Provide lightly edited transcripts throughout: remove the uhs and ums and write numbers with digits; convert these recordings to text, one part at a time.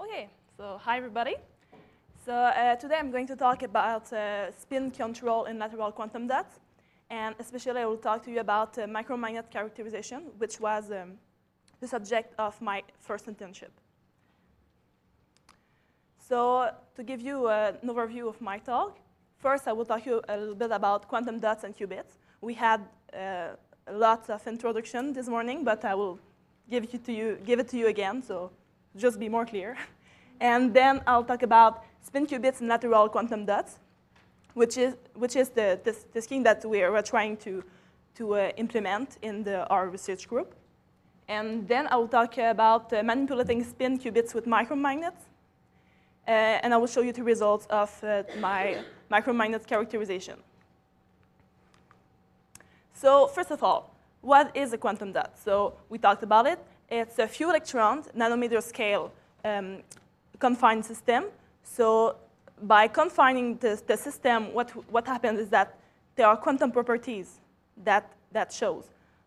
Okay, so hi everybody. So today I'm going to talk about spin control in lateral quantum dots, and especially I will talk to you about micromagnet characterization, which was the subject of my first internship. So to give you an overview of my talk, first I will talk to you a little bit about quantum dots and qubits. We had lots of introduction this morning, but I will give it to you again, so just be more clear. And then I'll talk about spin qubits and lateral quantum dots, which is the scheme that we're trying to implement in our research group. And then I will talk about manipulating spin qubits with micromagnets. And I will show you the results of my micromagnet characterization. So first of all, what is a quantum dot? So we talked about it. It's a few electrons, nanometer scale confined system. So by confining the system, what happens is that there are quantum properties that shows.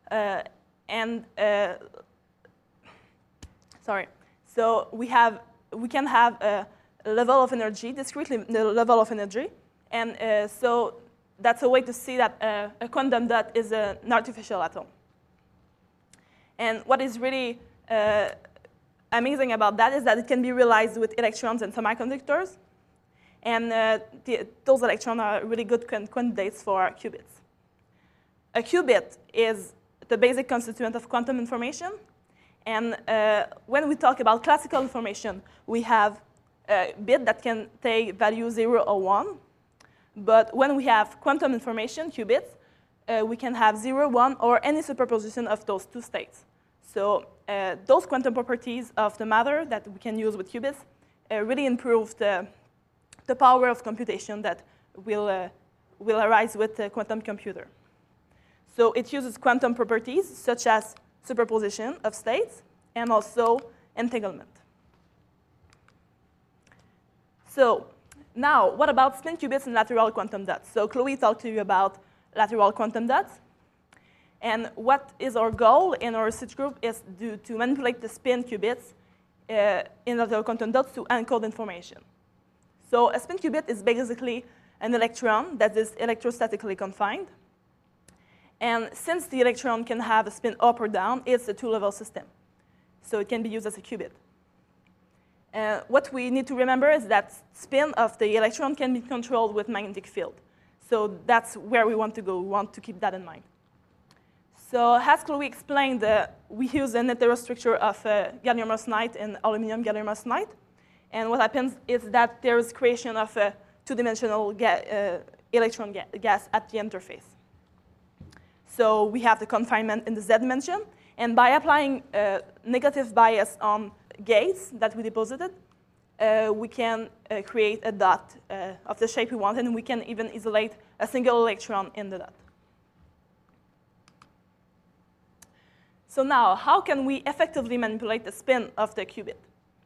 So we can have a level of energy, discretely the level of energy. And so that's a way to see that a quantum dot is an artificial atom. And what is really amazing about that is that it can be realized with electrons and semiconductors. And those electrons are really good candidates for qubits. A qubit is the basic constituent of quantum information. And when we talk about classical information, we have a bit that can take value 0 or 1. But when we have quantum information, qubits, we can have 0, 1, or any superposition of those two states. So those quantum properties of the matter that we can use with qubits really improve the power of computation that will arise with the quantum computer. So it uses quantum properties such as superposition of states and also entanglement. So now, what about spin qubits and lateral quantum dots? So Chloe talked to you about lateral quantum dots. And what is our goal in our research group is to manipulate the spin qubits in lateral quantum dots to encode information. So a spin qubit is basically an electron that is electrostatically confined. And since the electron can have a spin up or down, it's a two-level system. So it can be used as a qubit. What we need to remember is that spin of the electron can be controlled with magnetic field. So that's where we want to go. We want to keep that in mind. So as Chloe explained, we use an heterostructure of gallium arsenide and aluminum gallium arsenide. And what happens is that there is creation of a two-dimensional electron gas at the interface. So we have the confinement in the Z dimension. And by applying negative bias on gates that we deposited, we can create a dot of the shape we want, and we can even isolate a single electron in the dot. So now, how can we effectively manipulate the spin of the qubit?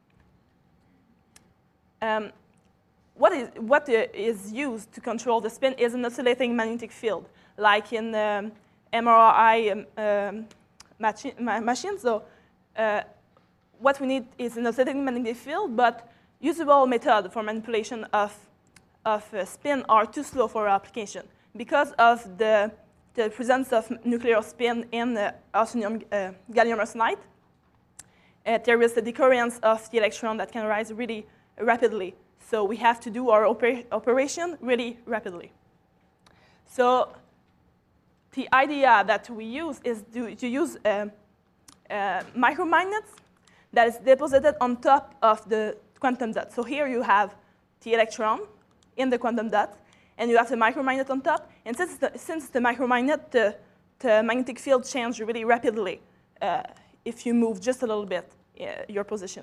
What is used to control the spin is an oscillating magnetic field, like in MRI machine. So what we need is an oscillating magnetic field, but usable method for manipulation of spin are too slow for our application because of the presence of nuclear spin in gallium arsenide. There is a decoherence of the electron that can rise really rapidly. So we have to do our operation really rapidly. So the idea that we use is to use micromagnets that is deposited on top of the quantum dot. So here you have the electron in the quantum dot, and you have the micromagnet on top. And since the micromagnet, the magnetic field changes really rapidly if you move just a little bit your position.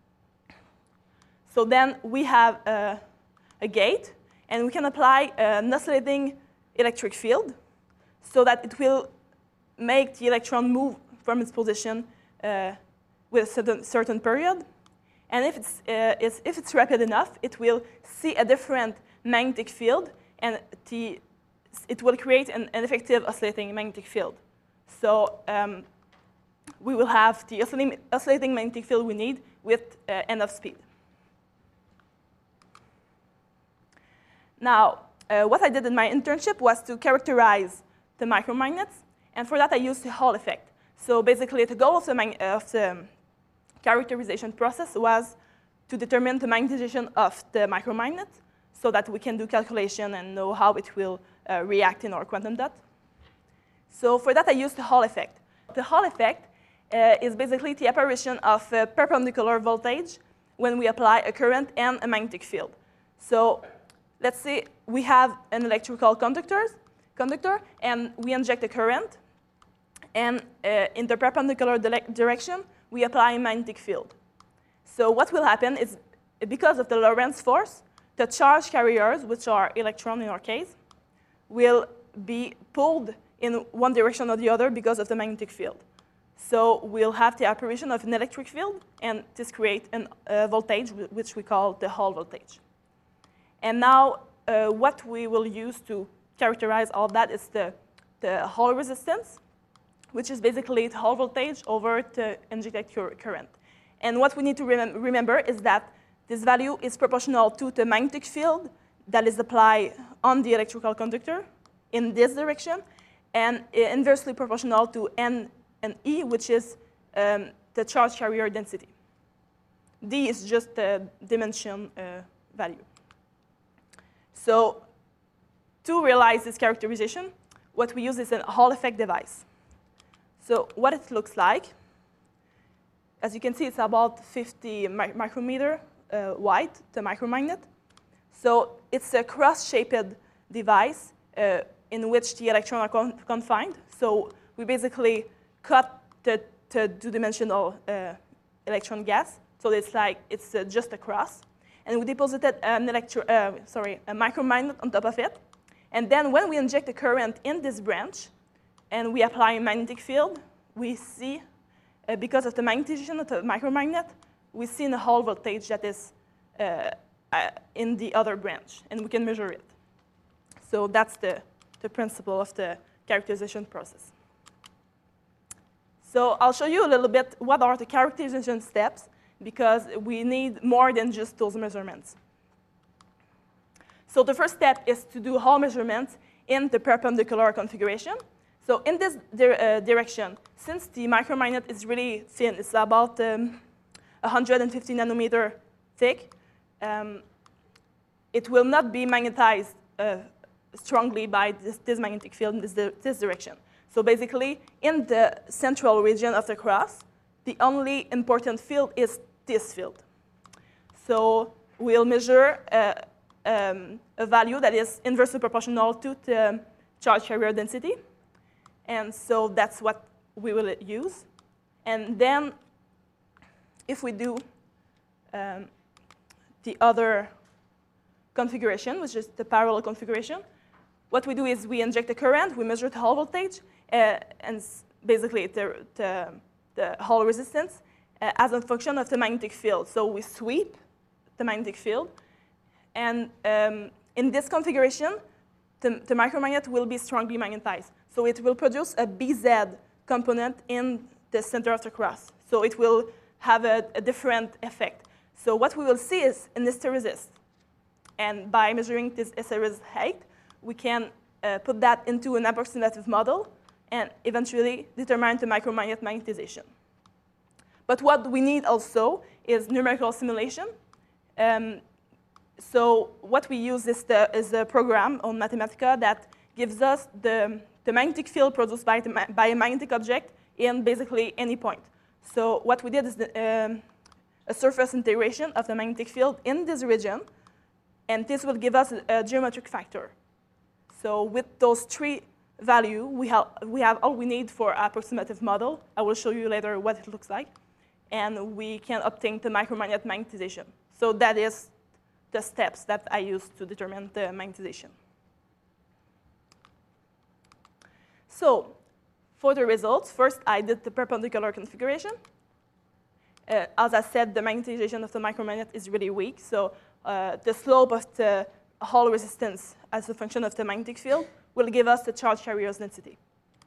So then we have a gate, and we can apply an oscillating electric field so that it will make the electron move from its position with a certain period. And if it's rapid enough, it will see a different magnetic field, and it will create an effective oscillating magnetic field. So we will have the oscillating magnetic field we need with enough speed. Now, what I did in my internship was to characterize the micromagnets, and for that I used the Hall effect. So basically, the goal of the characterization process was to determine the magnetization of the micromagnet so that we can do calculation and know how it will react in our quantum dot. So for that, I used the Hall effect. The Hall effect is basically the apparition of a perpendicular voltage when we apply a current and a magnetic field. So let's say we have an electrical conductor, and we inject a current, and in the perpendicular direction, we apply a magnetic field. So what will happen is, because of the Lorentz force, the charge carriers, which are electrons in our case, will be pulled in one direction or the other because of the magnetic field. So we'll have the apparition of an electric field, and this creates a voltage, which we call the Hall voltage. And now, what we will use to characterize all that is the Hall resistance, which is basically the Hall voltage over the injected current. And what we need to remember is that this value is proportional to the magnetic field that is applied on the electrical conductor in this direction, and inversely proportional to N and E, which is the charge carrier density. D is just the dimension value. So to realize this characterization, what we use is a Hall effect device. So what it looks like, as you can see, it's about 50 micrometer wide, the micromagnet. So it's a cross-shaped device in which the electrons are confined. So we basically cut the two-dimensional electron gas. So it's just a cross. And we deposited a micromagnet on top of it. And then when we inject a current in this branch, and we apply a magnetic field, we see, because of the magnetization of the micromagnet, we see a Hall voltage that is in the other branch, and we can measure it. So that's the principle of the characterization process. So I'll show you a little bit what are the characterization steps, because we need more than just those measurements. So the first step is to do Hall measurements in the perpendicular configuration. So in this direction, since the micromagnet is really thin, it's about 150 nanometer thick, it will not be magnetized strongly by this magnetic field in this direction. So basically, in the central region of the cross, the only important field is this field. So we'll measure a value that is inversely proportional to the charge carrier density. And so that's what we will use. And then if we do the other configuration, which is the parallel configuration, what we do is we inject a current, we measure the Hall voltage, and basically the Hall resistance as a function of the magnetic field. So we sweep the magnetic field. And in this configuration, the micromagnet will be strongly magnetized. So it will produce a BZ component in the center of the cross. So it will have a different effect. So what we will see is an hysteresis. And by measuring this hysteresis height, we can put that into an approximative model and eventually determine the micromagnet magnetization. But what we need also is numerical simulation. So what we use is a program on Mathematica that gives us the magnetic field produced by a magnetic object in basically any point. So what we did is a surface integration of the magnetic field in this region, and this will give us a geometric factor. So with those three values, we have all we need for an approximative model. I will show you later what it looks like. And we can obtain the micromagnet magnetization. So that is the steps that I use to determine the magnetization. So for the results, first I did the perpendicular configuration. As I said, the magnetization of the micromagnet is really weak. So the slope of the Hall resistance as a function of the magnetic field will give us the charge carrier's density.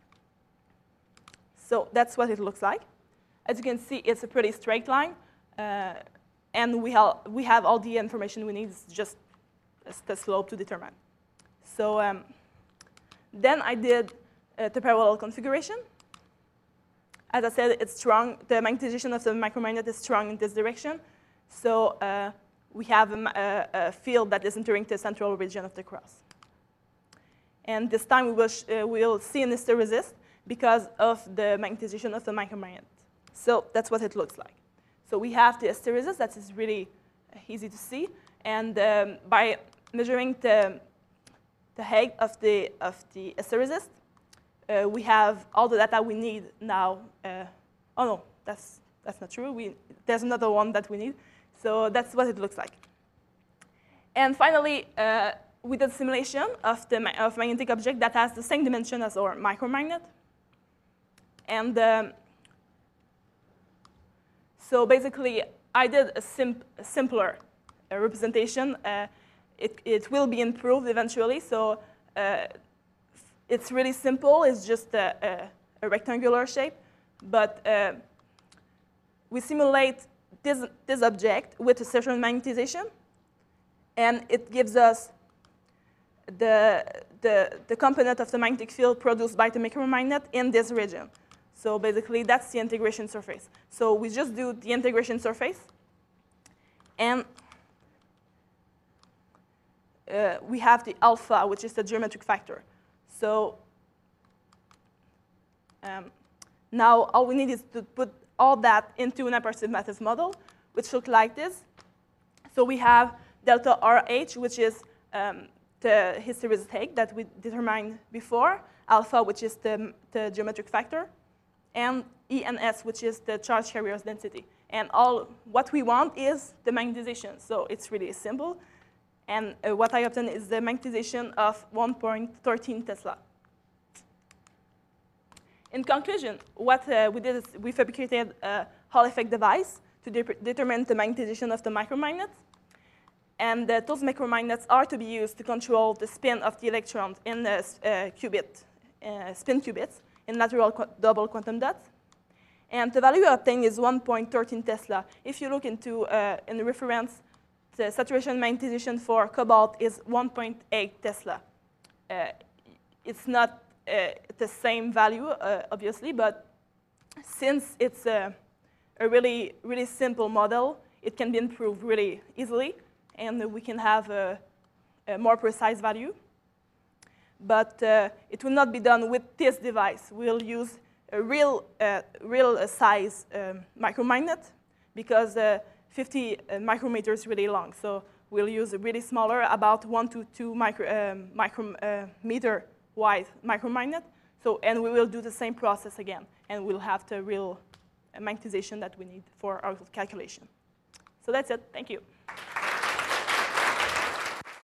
So that's what it looks like. As you can see, it's a pretty straight line. And we have all the information we need. It's just the slope to determine. So then I did the parallel configuration. As I said, it's strong. The magnetization of the micromagnet is strong in this direction. So we have a field that is entering the central region of the cross. And this time we'll see an hysteresis because of the magnetization of the micromagnet. So that's what it looks like. So we have the hysteresis that is really easy to see. And by measuring the height of the hysteresis, we have all the data we need now. Oh no, that's not true. There's another one that we need. So that's what it looks like. And finally, we did a simulation of magnetic object that has the same dimension as our micromagnet. And so basically, I did a simpler representation. It will be improved eventually. So it's really simple. It's just a rectangular shape. But we simulate this object with a certain magnetization. And it gives us the component of the magnetic field produced by the micromagnet in this region. So basically, that's the integration surface. So we just do the integration surface. And we have the alpha, which is the geometric factor. So now all we need is to put all that into an aperture matrix model, which looks like this. So we have delta RH, which is the hysteresis height that we determined before, alpha, which is the geometric factor, and E and S, which is the charge carrier's density. And what we want is the magnetization. So it's really simple. And what I obtained is the magnetization of 1.13 Tesla. In conclusion, what we did is we fabricated a Hall effect device to determine the magnetization of the micromagnet. And those micromagnets are to be used to control the spin of the electrons in the spin qubits in lateral double quantum dots. And the value obtained is 1.13 Tesla. If you look into in the reference, the saturation magnetization for cobalt is 1.8 Tesla. It's not the same value, obviously, but since it's a really, really simple model, it can be improved really easily, and we can have a more precise value. But it will not be done with this device. We'll use a real size micromagnet because 50 micrometer is really long. So we'll use a really smaller, about 1 to 2 micrometer wide micromagnet. So, and we will do the same process again, and we'll have the real magnetization that we need for our calculation. So that's it. Thank you.